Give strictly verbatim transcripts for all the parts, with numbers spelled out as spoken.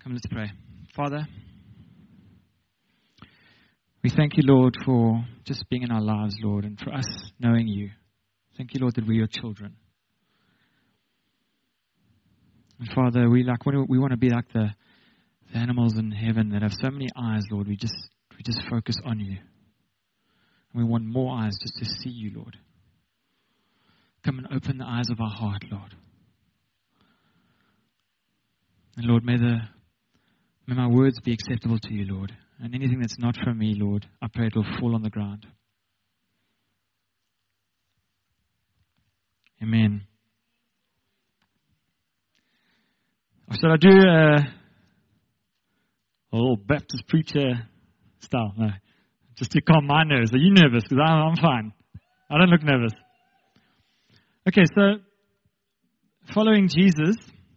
Come, let's pray. Father, we thank you, Lord, for just being in our lives, Lord, and for us knowing you. Thank you, Lord, that we're your children. And Father, we like we want to be like the, the animals in heaven that have so many eyes, Lord. We just we just focus on you. And we want more eyes just to see you, Lord. Come and open the eyes of our heart, Lord. And Lord, may the may my words be acceptable to you, Lord. And anything that's not from me, Lord, I pray it will fall on the ground. Amen. Should I do a, a little Baptist preacher style? No. Just to calm my nerves. Are you nervous? Because I'm, I'm fine. I don't look nervous. Okay, so following Jesus,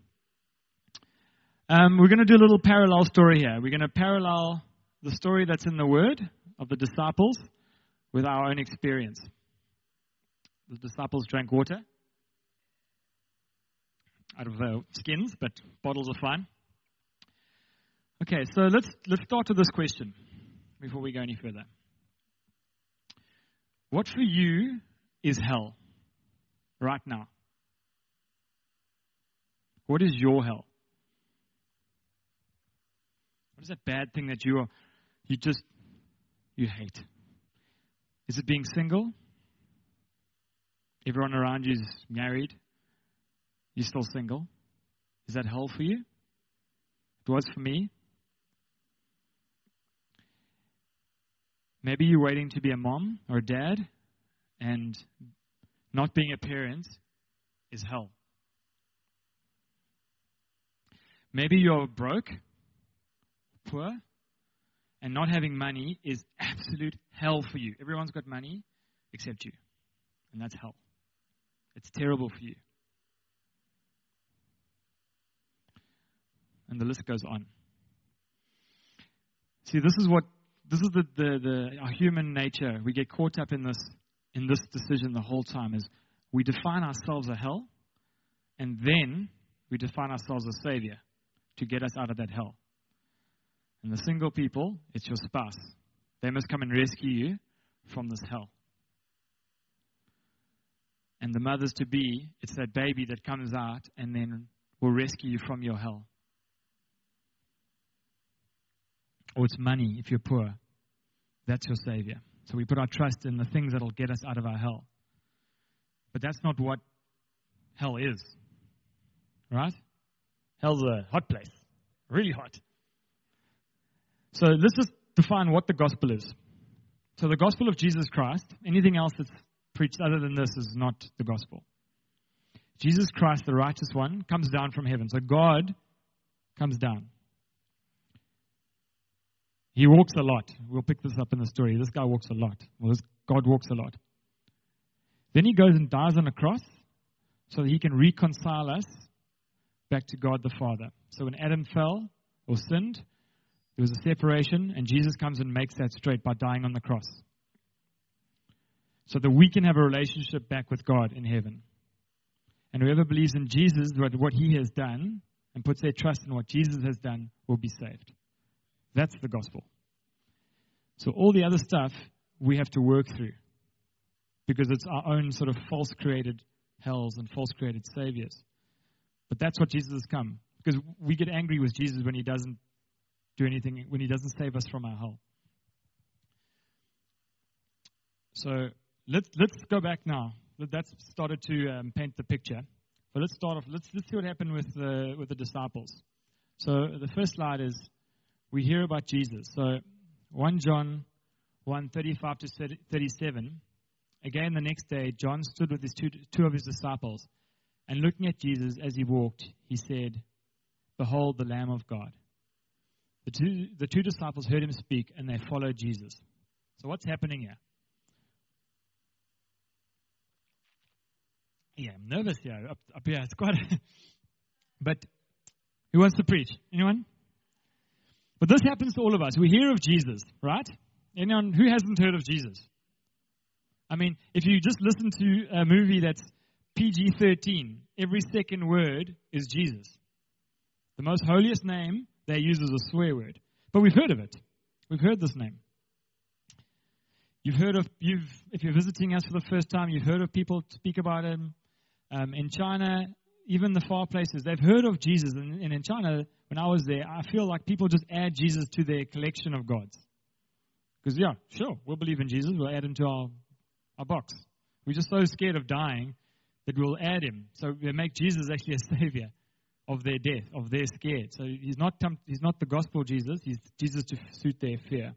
um, we're going to do a little parallel story here. We're going to parallel the story that's in the Word of the disciples with our own experience. The disciples drank water out of uh, skins, but bottles are fine. Okay, so let's let's start with this question before we go any further. What for you is hell right now? What is your hell? What is that bad thing that you are, you just, you hate? Is it being single? Everyone around you is married. You're still single. Is that hell for you? It was for me. Maybe you're waiting to be a mom or a dad, and not being a parent is hell. Maybe you're broke, poor, and not having money is absolute hell for you. Everyone's got money except you, and that's hell. It's terrible for you. And the list goes on. See, this is what this is the, the, the our human nature. We get caught up in this in this decision the whole time. Is we define ourselves a hell, and then we define ourselves a savior to get us out of that hell. And the single people, it's your spouse. They must come and rescue you from this hell. And the mothers to be, it's that baby that comes out and then will rescue you from your hell. Or it's money if you're poor. That's your savior. So we put our trust in the things that will get us out of our hell. But that's not what hell is. Right? Hell's a hot place. Really hot. So let's just define what the gospel is. So the gospel of Jesus Christ, anything else that's preached other than this is not the gospel. Jesus Christ, the righteous one, comes down from heaven. So God comes down. He walks a lot. We'll pick this up in the story. This guy walks a lot. Well, this God walks a lot. Then he goes and dies on a cross so that he can reconcile us back to God the Father. So when Adam fell or sinned, there was a separation, and Jesus comes and makes that straight by dying on the cross. So that we can have a relationship back with God in heaven. And whoever believes in Jesus, what he has done, and puts their trust in what Jesus has done, will be saved. That's the gospel. So all the other stuff we have to work through, because it's our own sort of false created hells and false created saviors. But that's what Jesus has come. Because we get angry with Jesus when he doesn't do anything, when he doesn't save us from our hell. So let's let's go back now. That's started to um, paint the picture. But let's start off. Let's let's see what happened with the with the disciples. So the first slide is we hear about Jesus. So First John one thirty-five to thirty-seven. Again, the next day, John stood with his two two of his disciples, and looking at Jesus as he walked, he said, "Behold, the Lamb of God." The two the two disciples heard him speak, and they followed Jesus. So what's happening here? Yeah, I'm nervous here. Up, up here, it's quite. But who wants to preach? Anyone? But this happens to all of us. We hear of Jesus, right? Anyone who hasn't heard of Jesus? I mean, if you just listen to a movie that's P G thirteen, every second word is Jesus. The most holiest name they use as a swear word. But we've heard of it. We've heard this name. You've heard of, you've, if you're visiting us for the first time, you've heard of people speak about him. Um, in China, even the far places, they've heard of Jesus. And, and in China, when I was there, I feel like people just add Jesus to their collection of gods. Because, yeah, sure, we'll believe in Jesus. We'll add him to our, our box. We're just so scared of dying that we'll add him. So they make Jesus actually a savior of their death, of their scared. So he's not, he's not the gospel Jesus. He's Jesus to suit their fear.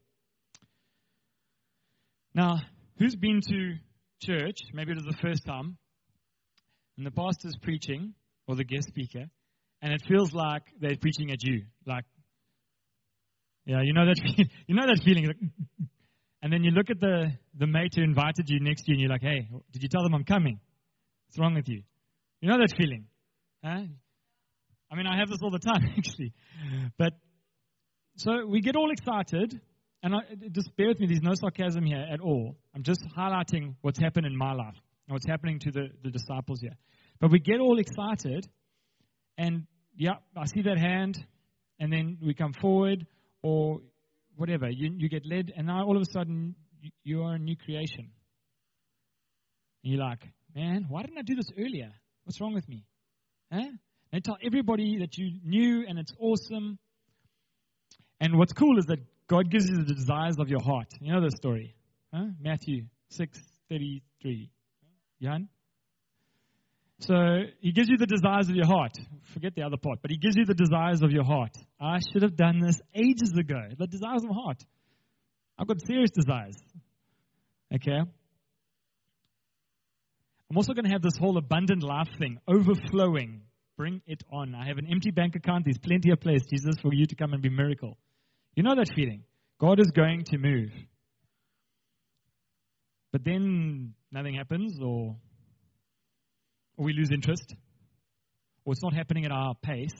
Now, who's been to church? Maybe it was the first time. And the pastor's preaching, or the guest speaker, and it feels like they're preaching at you. Like, yeah, you know that you know that feeling. Like, and then you look at the, the mate who invited you next to you, and you're like, hey, did you tell them I'm coming? What's wrong with you? You know that feeling? Huh? I mean, I have this all the time, actually. But, so we get all excited. And I, just bear with me, there's no sarcasm here at all. I'm just highlighting what's happened in my life and what's happening to the, the disciples here. But we get all excited, and yeah, I see that hand, and then we come forward, or whatever. You, you get led, and now all of a sudden, you, you are a new creation. And you're like, man, why didn't I do this earlier? What's wrong with me? Huh? They tell everybody that you knew, and it's awesome. And what's cool is that God gives you the desires of your heart. You know the story. Huh? Matthew six thirty-three. Jan? So he gives you the desires of your heart. Forget the other part. But he gives you the desires of your heart. I should have done this ages ago. The desires of my heart. I've got serious desires. Okay? I'm also going to have this whole abundant life thing. Overflowing. Bring it on. I have an empty bank account. There's plenty of place, Jesus, for you to come and be a miracle. You know that feeling. God is going to move. But then nothing happens, or, or we lose interest, or it's not happening at our pace.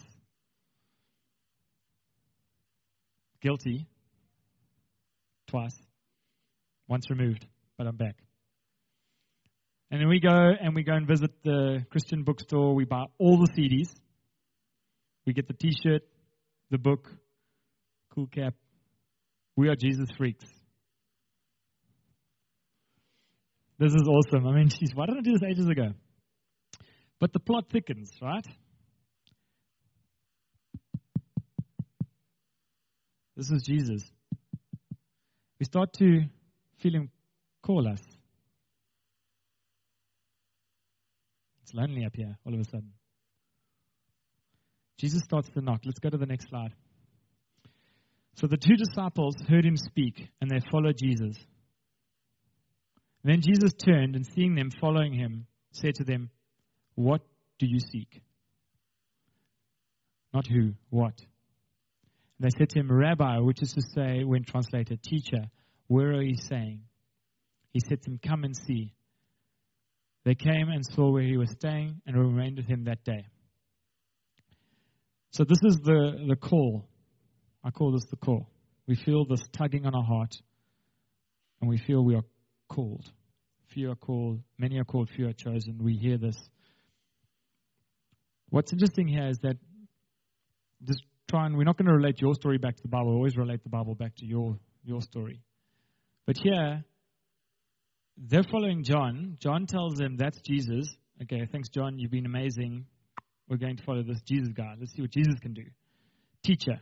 Guilty. Twice. Once removed, but I'm back. And then we go and we go and visit the Christian bookstore. We buy all the C Ds. We get the T-shirt, the book, cool cap. We are Jesus freaks. This is awesome. I mean, geez, why didn't I do this ages ago? But the plot thickens, right? This is Jesus. We start to feel him call us. It's lonely up here all of a sudden. Jesus starts to knock. Let's go to the next slide. So the two disciples heard him speak, and they followed Jesus. Then Jesus turned, and seeing them following him, said to them, "What do you seek?" Not who, what. And they said to him, "Rabbi," which is to say, when translated, "Teacher, where are you staying?" He said to them, "Come and see." They came and saw where he was staying, and remained with him that day. So this is the, the call. I call this the call. We feel this tugging on our heart, and we feel we are called. Few are called, many are called, few are chosen. We hear this. What's interesting here is that just try and, we're not going to relate your story back to the Bible. We always relate the Bible back to your, your story. But here, they're following John. John tells them, that's Jesus. Okay, thanks, John. You've been amazing. We're going to follow this Jesus guy. Let's see what Jesus can do. Teacher.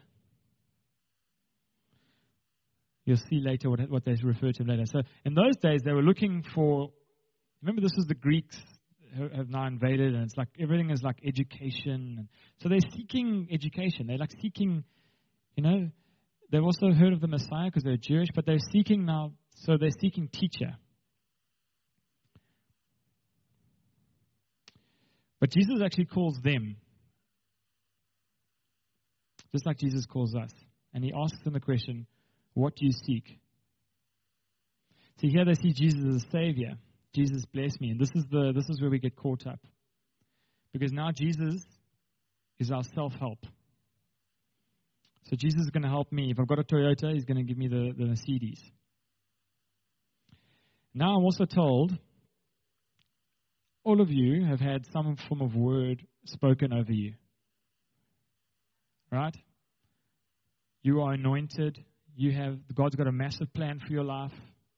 You'll see later what, what they refer to him later. So in those days, they were looking for, remember this was the Greeks who have now invaded, and it's like everything is like education. And so they're seeking education. They're like seeking, you know, they've also heard of the Messiah because they're Jewish, but they're seeking now, so they're seeking teacher. But Jesus actually calls them, just like Jesus calls us. And he asks them the question, what do you seek? See, here they see Jesus as a savior. Jesus bless me. And this is the this is where we get caught up. Because now Jesus is our self-help. So Jesus is going to help me. If I've got a Toyota, he's going to give me the, the Mercedes. Now I'm also told, all of you have had some form of word spoken over you. Right? You are anointed. You have God's got a massive plan for your life.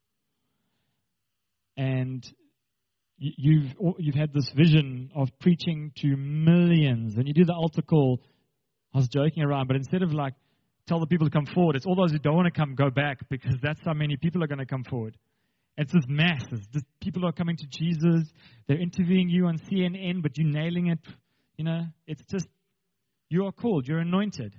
And you've you've had this vision of preaching to millions. And you do the altar call. I was joking around, but instead of like tell the people to come forward, it's all those who don't want to come go back, because that's how many people are going to come forward. It's this mass. This people are coming to Jesus. They're interviewing you on C N N, but you're nailing it. You know, it's just, you are called. You're anointed.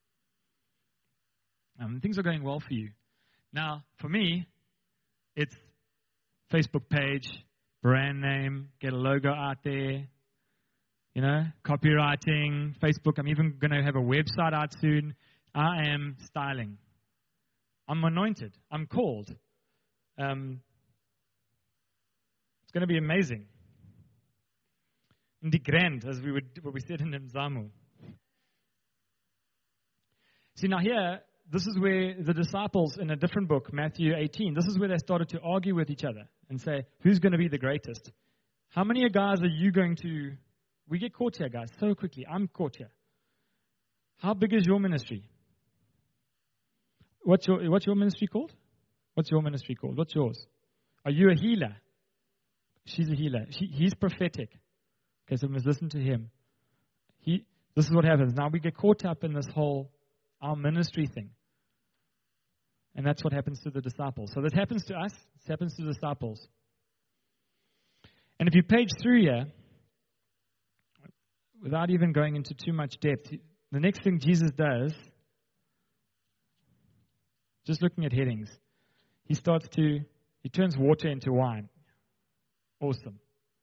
Um, things are going well for you. Now, for me, it's Facebook page, brand name, get a logo out there, you know, copywriting, Facebook. I'm even going to have a website out soon. I am styling. I'm anointed. I'm called. Um, it's going to be amazing. In the grand, as we would, what we said in Mzamu. See, now here, this is where the disciples in a different book, Matthew eighteen, this is where they started to argue with each other and say, who's going to be the greatest? How many guys are you going to... We get caught here, guys, so quickly. I'm caught here. How big is your ministry? What's your What's your ministry called? What's your ministry called? What's yours? Are you a healer? She's a healer. She, he's prophetic. Okay, so we must listen to him. He. This is what happens. Now we get caught up in this whole our ministry thing. And that's what happens to the disciples. So this happens to us. This happens to the disciples. And if you page through here, without even going into too much depth, the next thing Jesus does, just looking at headings, he starts to, he turns water into wine. Awesome.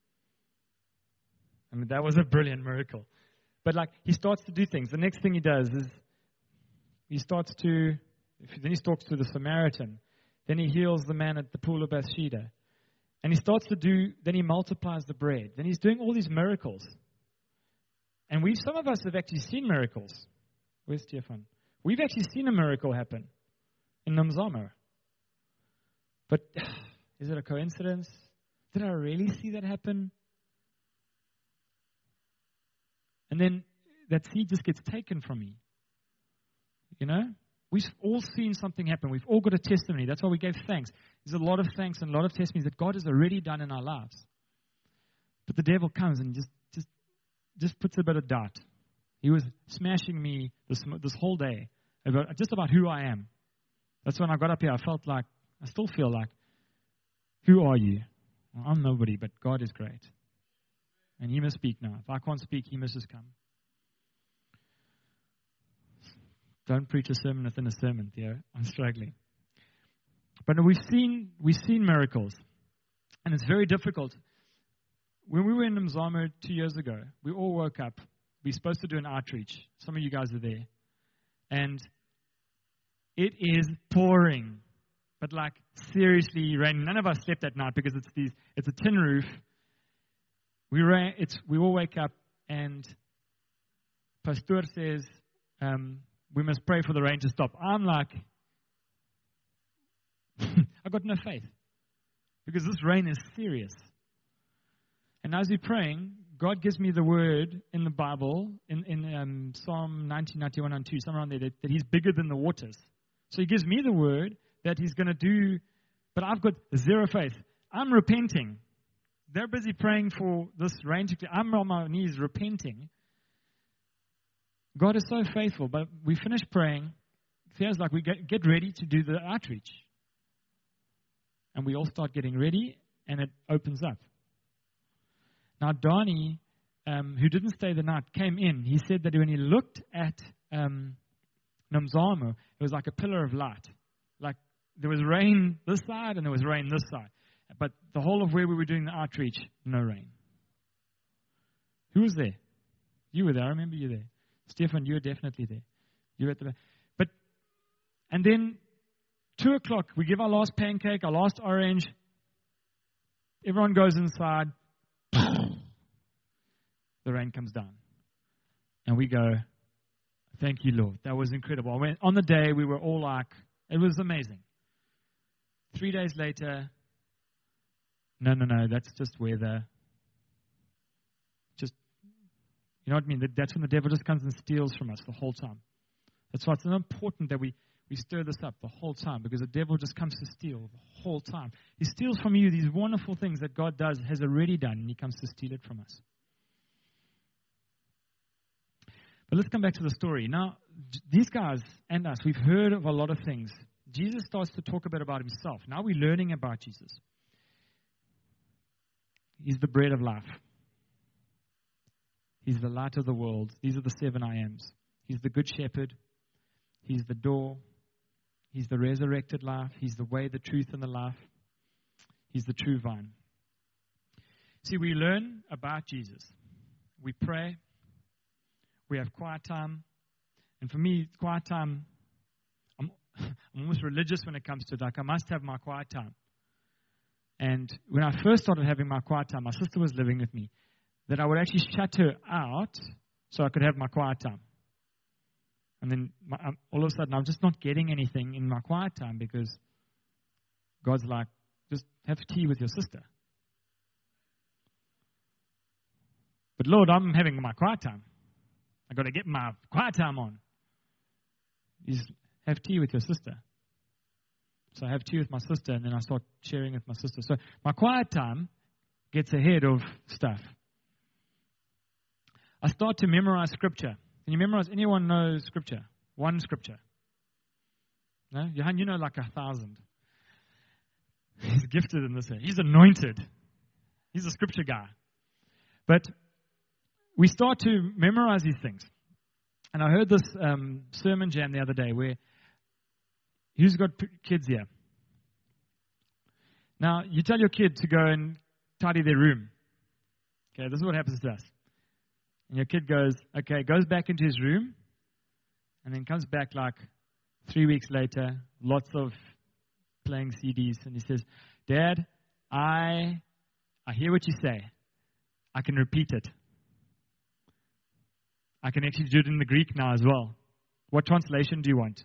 I mean, that was a brilliant miracle. But like, he starts to do things. The next thing he does is, he starts to, then he talks to the Samaritan. Then he heals the man at the pool of Bethesda. And he starts to do, then he multiplies the bread. Then he's doing all these miracles. And we, some of us have actually seen miracles. Where's Stefan? We've actually seen a miracle happen in Namzama. But is it a coincidence? Did I really see that happen? And then that seed just gets taken from me. You know? We've all seen something happen. We've all got a testimony. That's why we gave thanks. There's a lot of thanks and a lot of testimonies that God has already done in our lives. But the devil comes and just just, just puts a bit of doubt. He was smashing me this this whole day about just about who I am. That's when I got up here. I felt like, I still feel like, who are you? Well, I'm nobody, but God is great. And he must speak now. If I can't speak, he must just come. Don't preach a sermon within a sermon, Theo. I'm struggling. But we've seen we've seen miracles. And it's very difficult. When we were in Mzamo two years ago, we all woke up. We were supposed to do an outreach. Some of you guys are there. And it is pouring. But like, seriously raining. None of us slept that night because it's these it's a tin roof. We ran, it's we all wake up and Pastor says, um, we must pray for the rain to stop. I'm like, I've got no faith. Because this rain is serious. And as we're praying, God gives me the word in the Bible, in, in um, Psalm nineteen, ninety-one, and two, somewhere around there, that, that he's bigger than the waters. So he gives me the word that he's going to do, but I've got zero faith. I'm repenting. They're busy praying for this rain to clear. I'm on my knees repenting. God is so faithful, but we finish praying. It feels like we get, get ready to do the outreach. And we all start getting ready, and it opens up. Now, Donnie, um, who didn't stay the night, came in. He said that when he looked at um, Namzamo, it was like a pillar of light. Like there was rain this side, and there was rain this side. But the whole of where we were doing the outreach, no rain. Who was there? You were there. I remember you there. Stefan, you were definitely there. You were at the back. But, and then, two o'clock, we give our last pancake, our last orange. Everyone goes inside. The rain comes down. And we go, thank you, Lord. That was incredible. I went, on the day, we were all like, it was amazing. Three days later, no, no, no, that's just weather. Just, you know what I mean? That's when the devil just comes and steals from us the whole time. That's why it's so important that we, we stir this up the whole time, because the devil just comes to steal the whole time. He steals from you these wonderful things that God does, has already done, and he comes to steal it from us. But let's come back to the story. Now, these guys and us, we've heard of a lot of things. Jesus starts to talk a bit about himself. Now we're learning about Jesus. He's the bread of life. He's the light of the world. These are the seven I ams. He's the good shepherd. He's the door. He's the resurrected life. He's the way, the truth, and the life. He's the true vine. See, we learn about Jesus. We pray. We have quiet time. And for me, quiet time, I'm, I'm almost religious when it comes to it. Like, I must have my quiet time. And when I first started having my quiet time, my sister was living with me, that I would actually shut her out so I could have my quiet time. And then my, um, all of a sudden, I'm just not getting anything in my quiet time because God's like, just have tea with your sister. But Lord, I'm having my quiet time. I've got to get my quiet time on. He's have tea with your sister. So I have tea with my sister, and then I start sharing with my sister. So my quiet time gets ahead of stuff. I start to memorize scripture. Can you memorize? Anyone know scripture? One scripture. No? Johan, you know like a thousand. He's gifted in this way. He's anointed. He's a scripture guy. But we start to memorize these things. And I heard this um, sermon jam the other day where, who's got p- kids here? Now, you tell your kid to go and tidy their room. Okay, this is what happens to us. And your kid goes, okay, goes back into his room, and then comes back like three weeks later, lots of playing C Ds, and he says, Dad, I, I hear what you say. I can repeat it. I can actually do it in the Greek now as well. What translation do you want?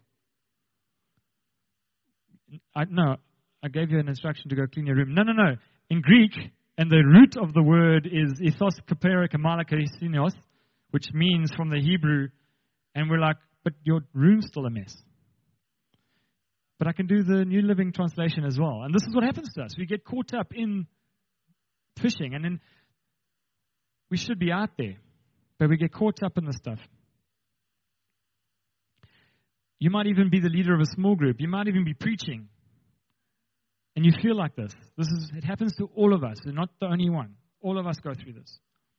I, no, I gave you an instruction to go clean your room. No, no, no. In Greek, and the root of the word is ethos kapera kamala karisinos, which means from the Hebrew, and we're like, but your room's still a mess. But I can do the New Living Translation as well. And this is what happens to us. We get caught up in fishing, and then we should be out there. But we get caught up in this stuff. You might even be the leader of a small group. You might even be preaching. And you feel like this. This is it happens to all of us. You're not the only one. All of us go through this.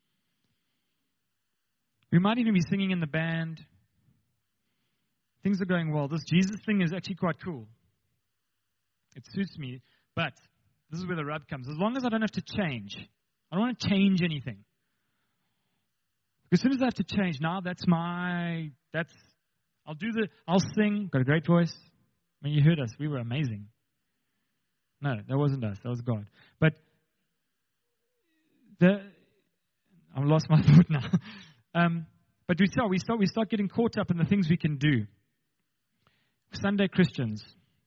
We might even be singing in the band. Things are going well. This Jesus thing is actually quite cool. It suits me. But this is where the rub comes. As long as I don't have to change. I don't want to change anything. As soon as I have to change, now that's my, that's, I'll do the, I'll sing, got a great voice. I mean, you heard us, we were amazing. No, that wasn't us, that was God. But, the, I've lost my thought now. um, but we start, we start, we start getting caught up in the things we can do. Sunday Christians.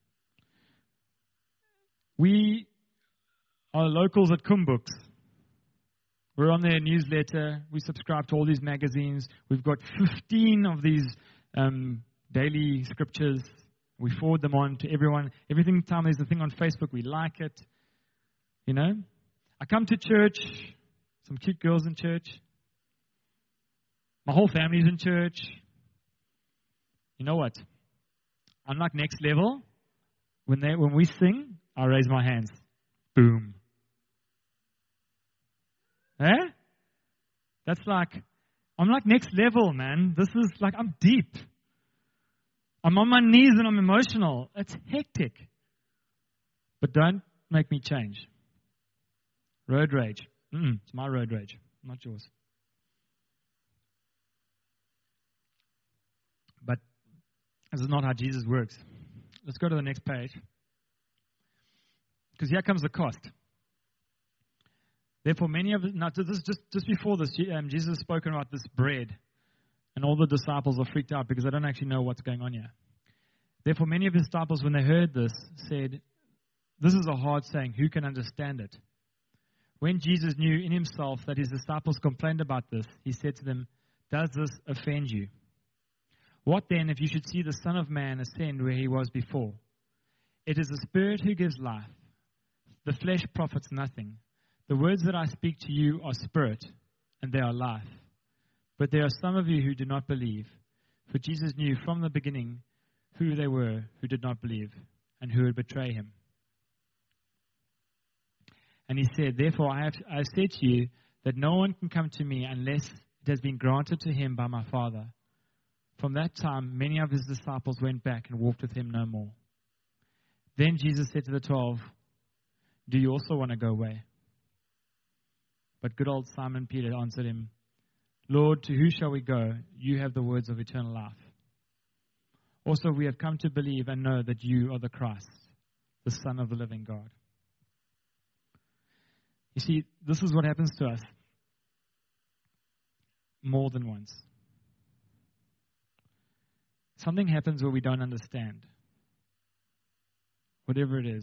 We are locals at Kumbooks. We're on their newsletter. We subscribe to all these magazines. We've got fifteen of these um, daily scriptures. We forward them on to everyone. Every time there's a thing on Facebook, we like it. You know? I come to church. Some cute girls in church. My whole family's in church. You know what? Unlike Next Level, when they when we sing, I raise my hands. Boom. Eh? That's like, I'm like Next Level, man. This is like, I'm deep. I'm on my knees and I'm emotional. It's hectic. But don't make me change. Road rage. Mm-mm, it's my road rage, not yours. But this is not how Jesus works. Let's go to the next page. Because here comes the cost. Therefore, many of the, now this, just, just before this, um, Jesus has spoken about this bread, and all the disciples are freaked out because they don't actually know what's going on here. Therefore, many of his disciples, when they heard this, said, this is a hard saying, who can understand it? When Jesus knew in himself that his disciples complained about this, he said to them, does this offend you? What then if you should see the Son of Man ascend where he was before? It is the Spirit who gives life. The flesh profits nothing. The words that I speak to you are spirit, and they are life. But there are some of you who do not believe. For Jesus knew from the beginning who they were who did not believe, and who would betray him. And he said, Therefore I have I have said to you that no one can come to me unless it has been granted to him by my Father. From that time, many of his disciples went back and walked with him no more. Then Jesus said to the twelve, Do you also want to go away? But good old Simon Peter answered him, Lord, to who shall we go? You have the words of eternal life. Also, we have come to believe and know that you are the Christ, the Son of the living God. You see, this is what happens to us more than once. Something happens where we don't understand. Whatever it is.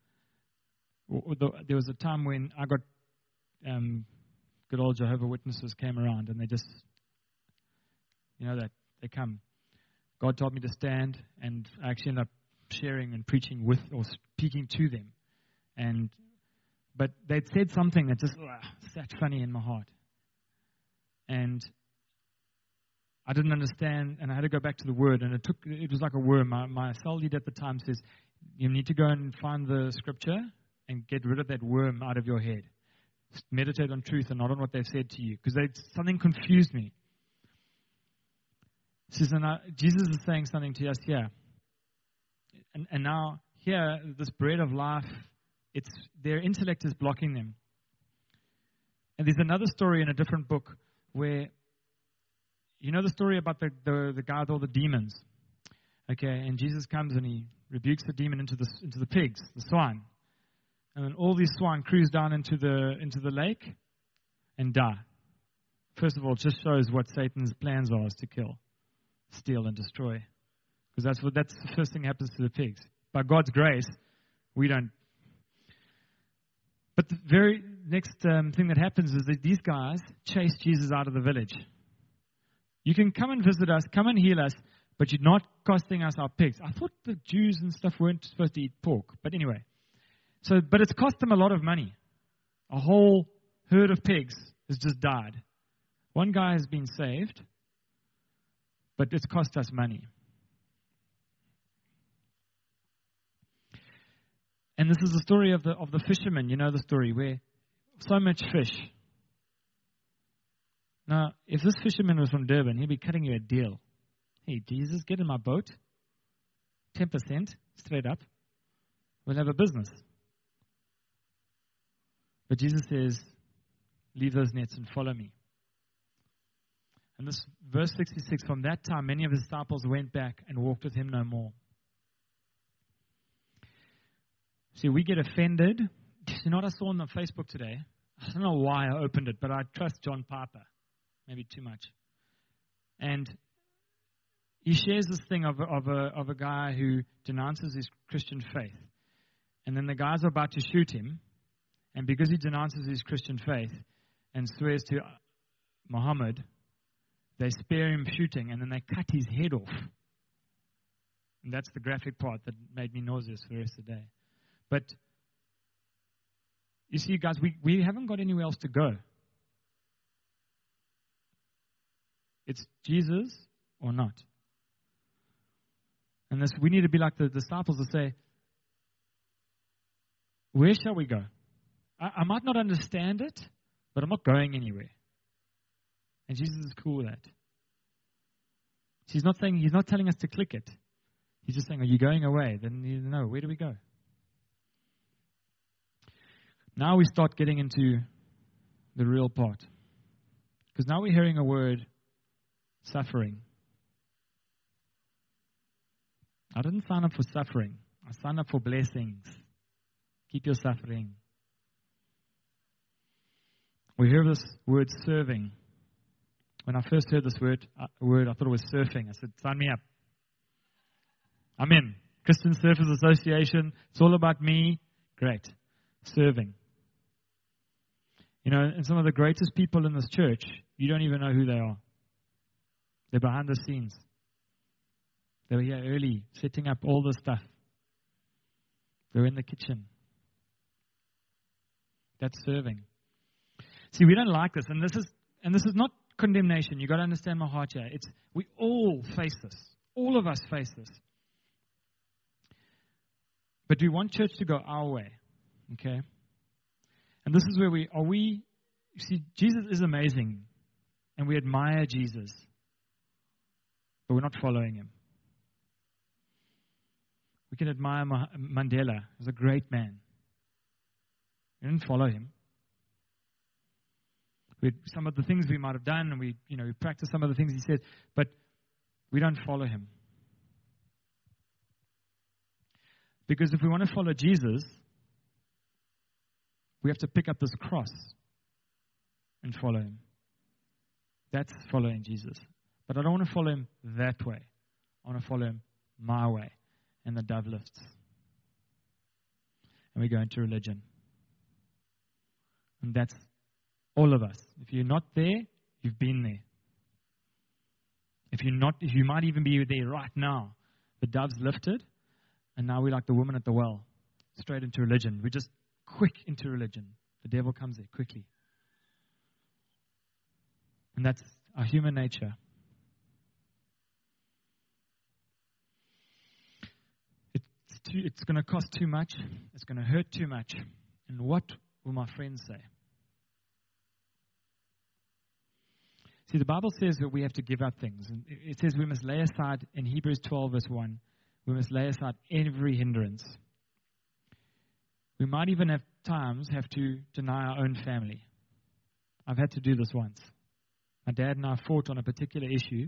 There was a time when I got um, good old Jehovah's Witnesses came around, and they just, you know that, they come. God told me to stand, and I actually ended up sharing and preaching with or speaking to them. And but they'd said something that just uh, sat funny in my heart. And I didn't understand, and I had to go back to the Word, and it took, it was like a worm. My, my cell leader at the time says, you need to go and find the scripture and get rid of that worm out of your head. Meditate on truth and not on what they've said to you, because something confused me. He says, and I, Jesus is saying something to us here. And, and now, here, this bread of life, it's their intellect is blocking them. And there's another story in a different book where, you know the story about the, the, the guy with all the demons? Okay, and Jesus comes and he rebukes the demon into the, into the pigs, the swine. And then all these swine cruise down into the into the lake and die. First of all, it just shows what Satan's plans are, is to kill, steal, and destroy. Because that's what that's the first thing that happens to the pigs. By God's grace, we don't. But the very next um, thing that happens is that these guys chase Jesus out of the village. You can come and visit us, come and heal us, but you're not costing us our pigs. I thought the Jews and stuff weren't supposed to eat pork. But anyway. So, but it's cost them a lot of money. A whole herd of pigs has just died. One guy has been saved, but it's cost us money. And this is the story of the of the fisherman. You know the story where so much fish. Now, if this fisherman was from Durban, he'd be cutting you a deal. Hey, Jesus, get in my boat. ten percent straight up. We'll have a business. But Jesus says, leave those nets and follow me. And this verse sixty-six, from that time, many of his disciples went back and walked with him no more. See, we get offended. You know what I saw on the Facebook today? I don't know why I opened it, but I trust John Piper. Maybe too much. And he shares this thing of a, of a, of a guy who denounces his Christian faith. And then the guys are about to shoot him. And because he denounces his Christian faith and swears to Muhammad, they spare him shooting, and then they cut his head off. And that's the graphic part that made me nauseous for the rest of the day. But you see, guys, we, we haven't got anywhere else to go. It's Jesus or not. And this, we need to be like the disciples to say, where shall we go? I, I might not understand it, but I'm not going anywhere. And Jesus is cool with that. He's not saying, he's not telling us to click it. He's just saying, are you going away? Then you know, where do we go? Now we start getting into the real part. Because now we're hearing a word, suffering. I didn't sign up for suffering. I signed up for blessings. Keep your suffering. We hear this word serving. When I first heard this word, uh, word, I thought it was surfing. I said, sign me up. I'm in. Christian Surfers Association. It's all about me. Great. Serving. You know, and some of the greatest people in this church, you don't even know who they are. They're behind the scenes. They were here early, setting up all the stuff. They were in the kitchen. That's serving. See, we don't like this, and this is and this is not condemnation. You've got to understand my heart here. It's we all face this. All of us face this. But we want church to go our way. Okay? And this is where we are we you see, Jesus is amazing. And we admire Jesus. But we're not following him. We can admire Mandela. He was a great man. We didn't follow him. We, some of the things we might have done, and we, you know, we practice some of the things he said, but we don't follow him. Because if we want to follow Jesus, we have to pick up this cross and follow him. That's following Jesus. But I don't want to follow him that way. I want to follow him my way. And the dove lifts. And we go into religion. And that's all of us. If you're not there, you've been there. If you're not, if you might even be there right now. The dove's lifted, and now we're like the woman at the well. Straight into religion. We're just quick into religion. The devil comes there quickly. And that's our human nature. It's too, it's going to cost too much. It's going to hurt too much. And what will my friends say? See, the Bible says that we have to give up things. And it says we must lay aside, in Hebrews twelve verse one, we must lay aside every hindrance. We might even at times have to deny our own family. I've had to do this once. My dad and I fought on a particular issue.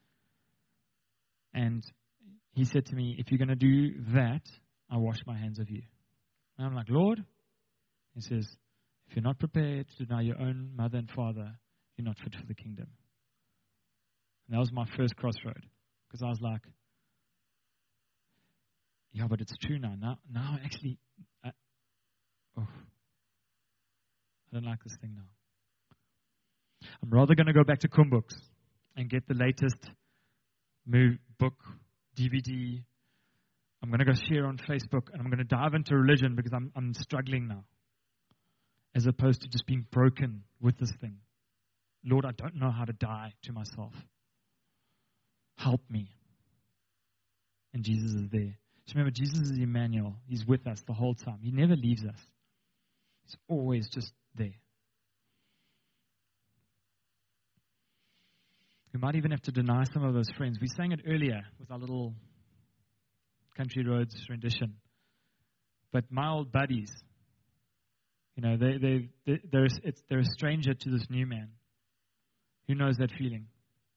And he said to me, if you're going to do that, I'll wash my hands of you. And I'm like, Lord? He says, if you're not prepared to deny your own mother and father, you're not fit for the kingdom. And that was my first crossroad. Because I was like, yeah, but it's true now. Now, now actually, I, oh, I don't like this thing now. I'm rather going to go back to Kumbooks and get the latest move, book, D V D. I'm going to go share on Facebook, and I'm going to dive into religion because I'm, I'm struggling now. As opposed to just being broken with this thing. Lord, I don't know how to die to myself. Help me. And Jesus is there. Just remember, Jesus is Emmanuel. He's with us the whole time. He never leaves us. He's always just there. We might even have to deny some of those friends. We sang it earlier with our little Country Roads rendition. But my old buddies, you know, they, they, they, they're, it's, they're a stranger to this new man. Who knows that feeling?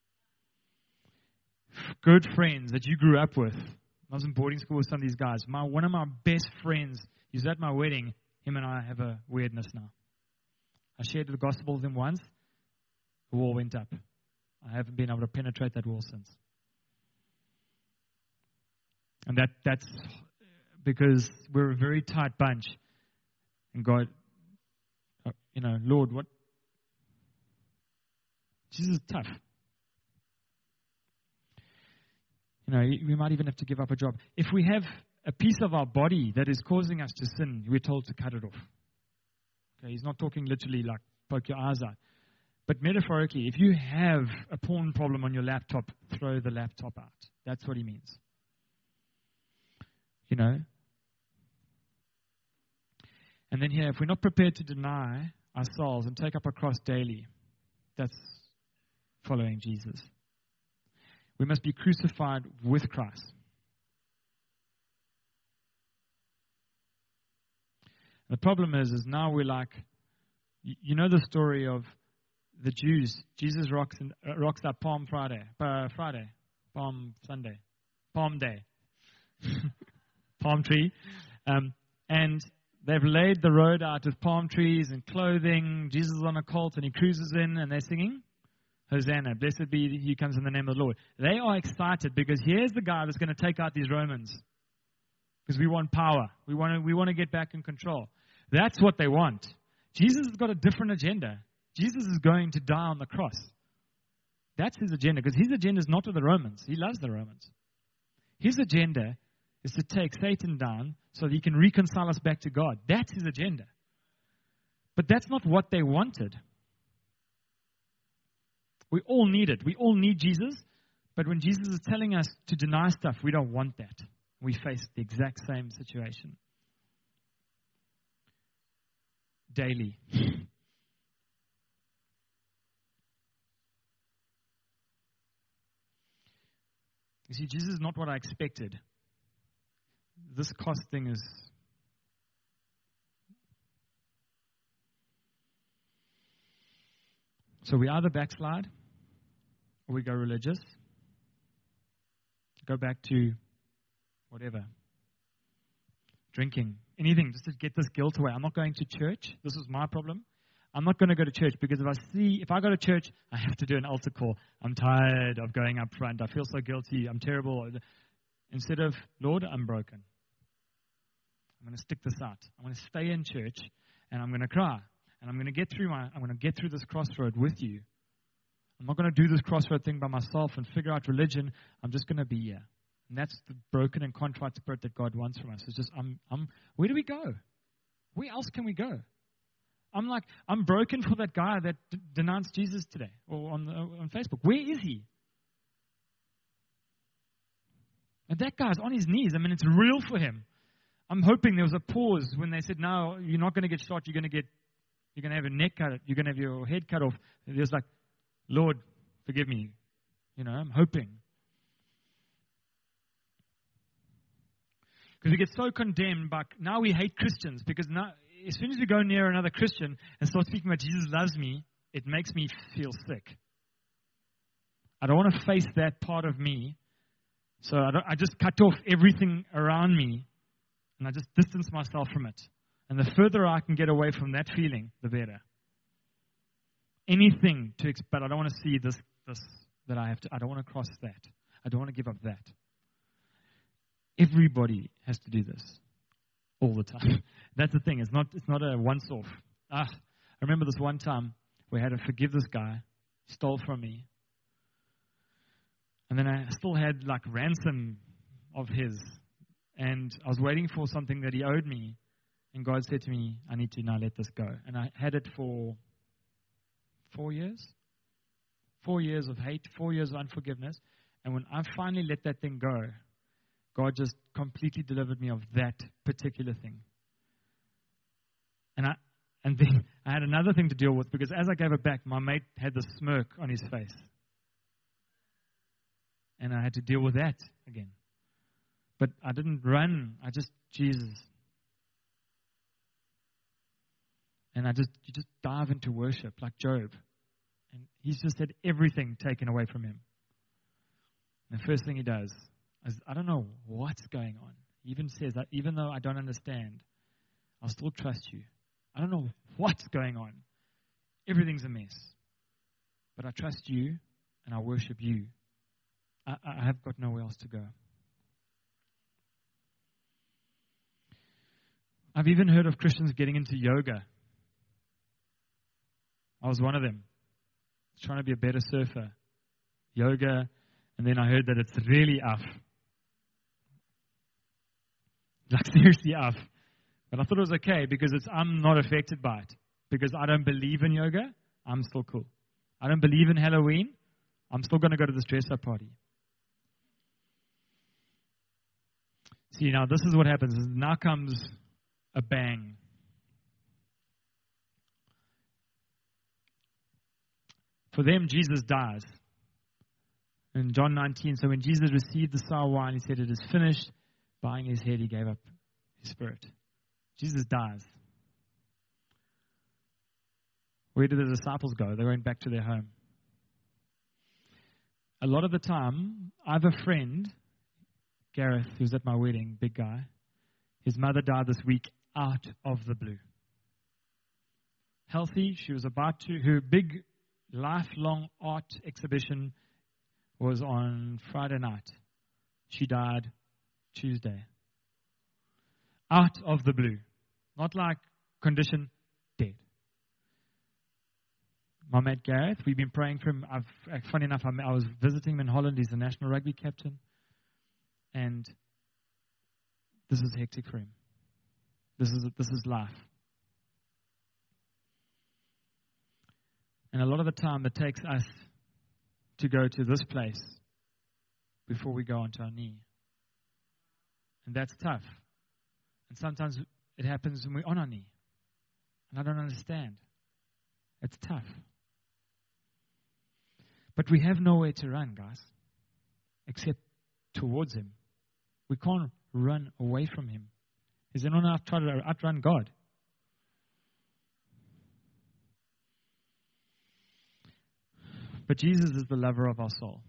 Good friends that you grew up with. I was in boarding school with some of these guys. My One of my best friends, he was at my wedding. Him and I have a weirdness now. I shared the gospel with him once. The wall went up. I haven't been able to penetrate that wall since. And that that's because we're a very tight bunch. And God, you know, Lord, what? Jesus is tough. You know, we might even have to give up a job. If we have a piece of our body that is causing us to sin, we're told to cut it off. Okay, he's not talking literally like poke your eyes out. But metaphorically, if you have a porn problem on your laptop, throw the laptop out. That's what he means. You know? And then here, if we're not prepared to deny ourselves and take up a cross daily, that's following Jesus. We must be crucified with Christ. The problem is, is now we're like, you know the story of the Jews. Jesus rocks and, uh, rocks up Palm Friday, uh, Friday, Palm Sunday, Palm Day, palm tree, um, and they've laid the road out with palm trees and clothing. Jesus is on a colt and he cruises in, and they're singing, Hosanna, blessed be he who comes in the name of the Lord. They are excited because here's the guy that's going to take out these Romans. Because we want power. We want to, we want to get back in control. That's what they want. Jesus has got a different agenda. Jesus is going to die on the cross. That's his agenda. Because his agenda is not with the Romans. He loves the Romans. His agenda is to take Satan down so that he can reconcile us back to God. That's his agenda. But that's not what they wanted. We all need it. We all need Jesus. But when Jesus is telling us to deny stuff, we don't want that. We face the exact same situation. Daily. You see, Jesus is not what I expected. This cost thing is... So we either backslide or we go religious. Go back to whatever. Drinking. Anything just to get this guilt away. I'm not going to church. This is my problem. I'm not going to go to church because if I see, if I go to church, I have to do an altar call. I'm tired of going up front. I feel so guilty. I'm terrible. Instead of, Lord, I'm broken. I'm going to stick this out. I'm going to stay in church and I'm going to cry. And I'm going to get through my, I'm going to get through this crossroad with you. I'm not going to do this crossroad thing by myself and figure out religion. I'm just going to be here. And that's the broken and contrite spirit that God wants from us. It's just, I'm, I'm, where do we go? Where else can we go? I'm like, I'm broken for that guy that d- denounced Jesus today or on, uh, on Facebook. Where is he? And that guy's on his knees. I mean, it's real for him. I'm hoping there was a pause when they said, no, you're not going to get shot. You're going to get, you're going to have your neck cut. You're going to have your head cut off. And there's like, Lord, forgive me. You know, I'm hoping. Because we get so condemned by, now we hate Christians because now, as soon as we go near another Christian and start speaking about Jesus loves me, it makes me feel sick. I don't want to face that part of me. So I, don't, I just cut off everything around me and I just distance myself from it. And the further I can get away from that feeling, the better. Anything to, but I don't want to see this, this, that I have to, I don't want to cross that. I don't want to give up that. Everybody has to do this all the time. That's the thing. It's not, it's not a once-off. Ah, I remember this one time we had to forgive this guy, stole from me. And then I still had like ransom of his. And I was waiting for something that he owed me. And God said to me, I need to now let this go. And I had it for four years. Four years of hate, four years of unforgiveness. And when I finally let that thing go, God just completely delivered me of that particular thing. And I and then I had another thing to deal with because as I gave it back, my mate had this smirk on his face. And I had to deal with that again. But I didn't run. I just, Jesus. And I just, you just dive into worship like Job. And he's just had everything taken away from him. And the first thing he does is, I don't know what's going on. He even says that even though I don't understand, I'll still trust you. I don't know what's going on. Everything's a mess. But I trust you and I worship you. I, I have got nowhere else to go. I've even heard of Christians getting into yoga. I was one of them. Trying to be a better surfer. Yoga. And then I heard that it's really off. Like seriously off. But I thought it was okay because it's I'm not affected by it. Because I don't believe in yoga. I'm still cool. I don't believe in Halloween. I'm still going to go to this dress-up party. See, now this is what happens. Now comes a bang. For them, Jesus dies. In John nineteen, so when Jesus received the sour wine, he said, it is finished. Bowing his head, he gave up his spirit. Jesus dies. Where did the disciples go? They went back to their home. A lot of the time, I have a friend, Gareth, who's at my wedding, big guy. His mother died this week out of the blue. Healthy, she was about to, her big lifelong art exhibition was on Friday night. She died Tuesday. Out of the blue. Not like condition, dead. My mate Gareth, we've been praying for him. I've, funny enough, I was visiting him in Holland. He's the national rugby captain. And this is hectic for him. This is this is life. And a lot of the time it takes us to go to this place before we go onto our knee. And that's tough. And sometimes it happens when we're on our knee. And I don't understand. It's tough. But we have nowhere to run, guys, except towards Him. We can't run away from Him. Is anyone out trying to outrun God? But Jesus is the lover of our soul.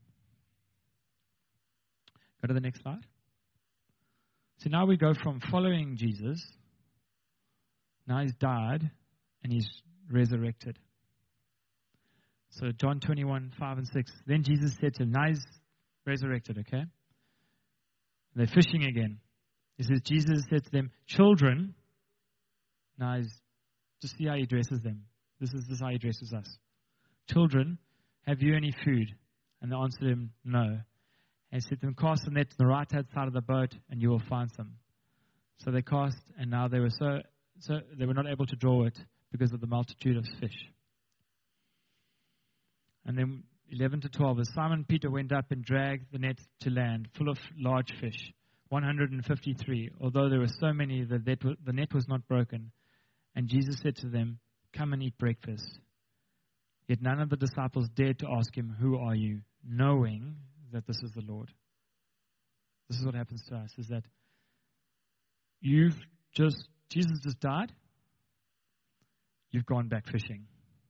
Go to the next slide. So now we go from following Jesus. Now He's died and He's resurrected. So John twenty-one, five and six. Then Jesus said to him, now He's resurrected, okay? They're fishing again. He says, Jesus said to them, children. Now He's, just see how He addresses them. This is, this is how He addresses us. Children, have you any food? And they answered Him, no. And He said to them, cast the net to the right hand side of the boat, and you will find some. So they cast, and now they were so, so they were not able to draw it because of the multitude of fish. And then eleven to twelve, as Simon Peter went up and dragged the net to land, full of large fish, one hundred fifty-three, although there were so many that the net was not broken. And Jesus said to them, come and eat breakfast. Yet none of the disciples dared to ask Him, who are you? Knowing that this is the Lord. This is what happens to us, is that you've just, Jesus just died. You've gone back fishing.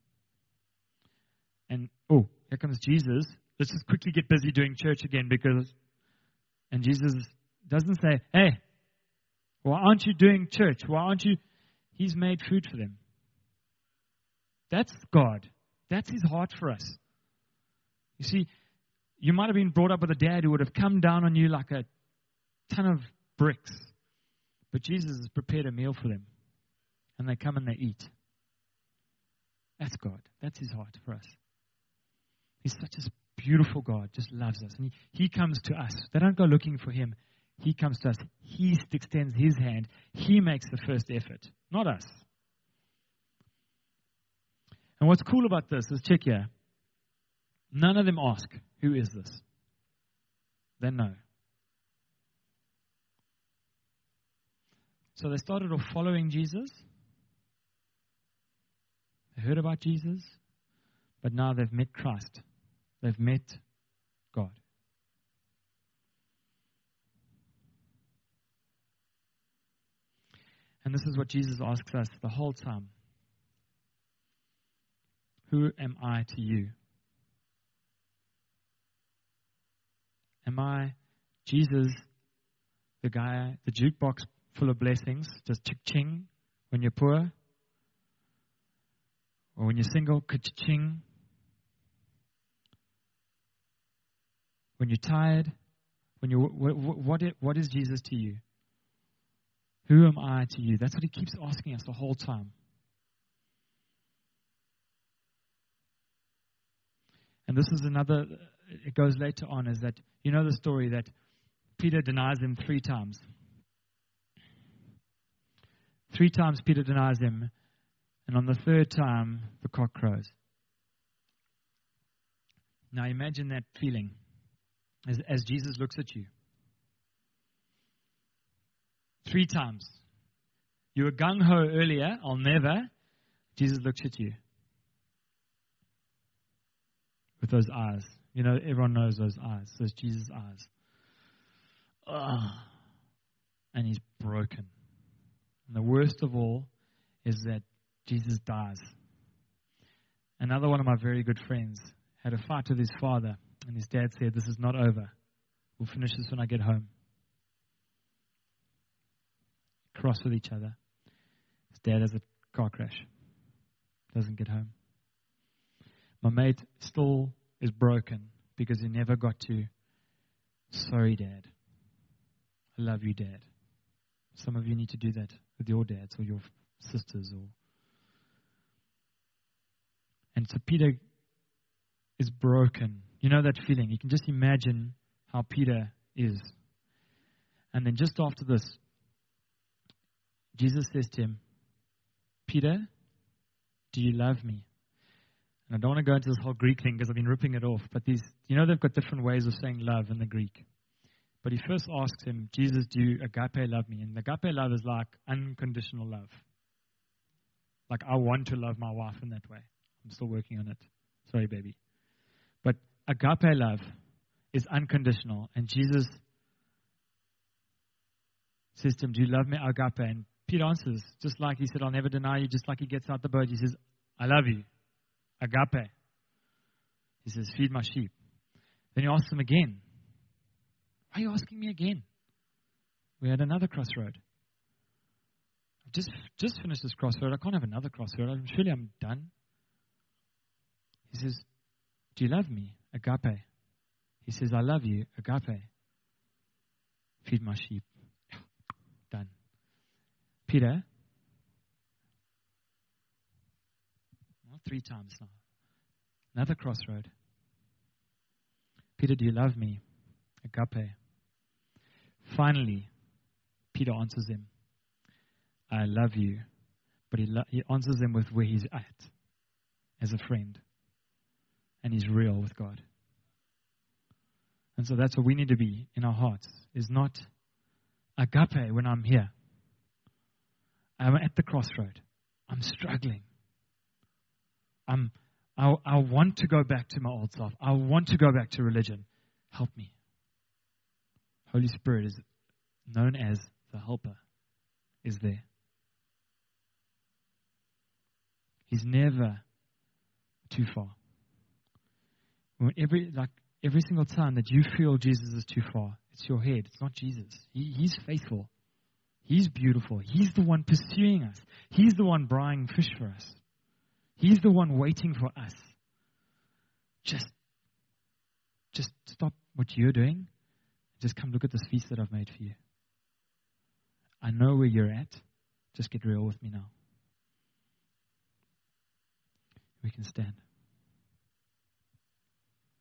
And, oh, here comes Jesus. Let's just quickly get busy doing church again because, and Jesus doesn't say, hey, why aren't you doing church? Why aren't you? He's made food for them. That's God. That's His heart for us. You see, you might have been brought up with a dad who would have come down on you like a ton of bricks. But Jesus has prepared a meal for them. And they come and they eat. That's God. That's His heart for us. He's such a beautiful God, just loves us. And He, he comes to us. They don't go looking for Him. He comes to us. He extends His hand. He makes the first effort, not us. And what's cool about this is, check here. None of them ask, who is this? They know. So they started off following Jesus. They heard about Jesus. But now they've met Christ. They've met God. And this is what Jesus asks us the whole time. Who am I to you? Am I Jesus, the guy, the jukebox full of blessings, just ching when you're poor? Or when you're single, ka-ching? When you're tired? When you what, what, what is Jesus to you? Who am I to you? That's what He keeps asking us the whole time. And this is another, it goes later on, is that, you know the story that Peter denies Him three times. Three times Peter denies Him, and on the third time, the cock crows. Now imagine that feeling as, as Jesus looks at you. Three times. You were gung-ho earlier, I'll never. Jesus looks at you. With those eyes. You know, everyone knows those eyes. Those Jesus' eyes. Ugh. And He's broken. And the worst of all is that Jesus dies. Another one of my very good friends had a fight with his father. And his dad said, this is not over. We'll finish this when I get home. Cross with each other. His dad has a car crash. Doesn't get home. My mate still is broken because he never got to, sorry, Dad. I love you, Dad. Some of you need to do that with your dads or your sisters. or. And so Peter is broken. You know that feeling. You can just imagine how Peter is And then just after this, Jesus says to him, Peter, do you love me? And I don't want to go into this whole Greek thing because I've been ripping it off. But these, you know, they've got different ways of saying love in the Greek. But he first asks him, Jesus, do you agape love me? And agape love is like unconditional love. Like I want to love my wife in that way. I'm still working on it. Sorry, baby. But agape love is unconditional. And Jesus says to him, do you love me, agape? And Peter answers, just like he said, I'll never deny you. Just like he gets out the boat, he says, I love you. Agape. He says, feed my sheep. Then he asks him again, why are you asking me again? We're at another crossroad. I've just, just finished this crossroad. I can't have another crossroad. I'm, surely I'm done. He says, do you love me? Agape. He says, I love you. Agape. Feed my sheep. Done. Peter, well, three times now. Another crossroad. Peter, do you love me? Agape. Finally, Peter answers him, I love you. But he, lo- he answers him with where he's at, as a friend. And he's real with God. And so that's what we need to be in our hearts, is not agape when I'm here. I'm at the crossroad. I'm struggling. I'm, I, I want to go back to my old self. I want to go back to religion. Help me. Holy Spirit is known as the helper, is there. He's never too far. When every like every single time that you feel Jesus is too far, it's your head. It's not Jesus. He, he's faithful. He's beautiful. He's the one pursuing us. He's the one buying fish for us. He's the one waiting for us. Just, just stop what you're doing. Just come look at this feast that I've made for you. I know where you're at. Just get real with me now. We can stand.